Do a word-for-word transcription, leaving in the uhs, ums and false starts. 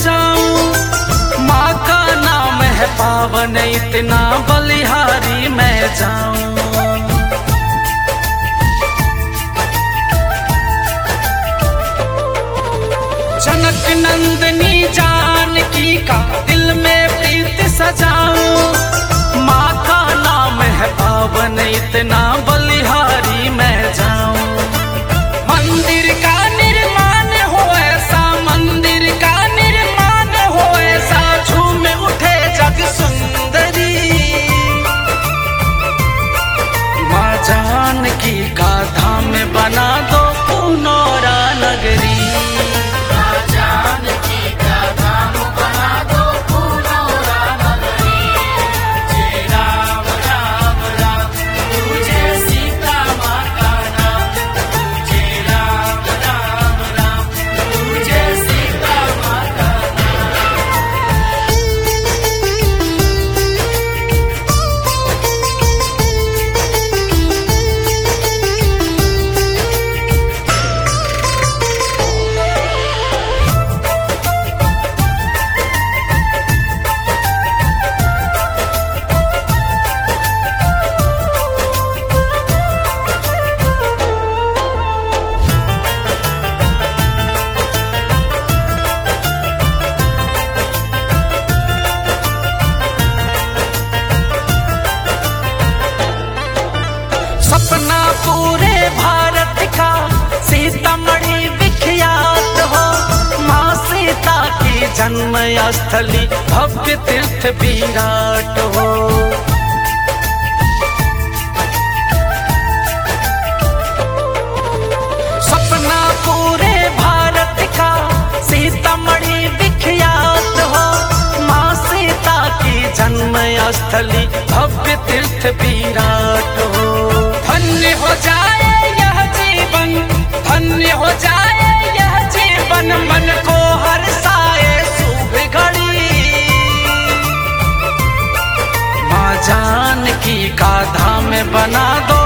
सजाऊं। माँ का नाम है पावन, इतना बलिहारी मैं जाऊं। जनक नंदनी जानकी का दिल में प्रीत सजाऊं। माँ का नाम है पावन, इतना बलिहारी मैं जाऊं। मंदिर का निर्माण हो ऐसा, मंदिर का निर्माण हो ऐसा, झूम उठे जग सुंदरी। माँ जानकी का धाम बना दो पुनौरा नगरी। सपना पूरे भारत का सीतामढ़ी विख्यात हो। माँ सीता की जन्म स्थली भव्य तीर्थ विराट हो। सपना पूरे भारत का सीतामढ़ी विख्यात हो। माँ सीता की जन्म स्थली भव्य तीर्थ विराट हो। धन्य हो जाए यह जीवन, धन्य हो जाए यह जीवन, मन को हर्षाए शुभ घड़ी। माँ जानकी का धाम बना दो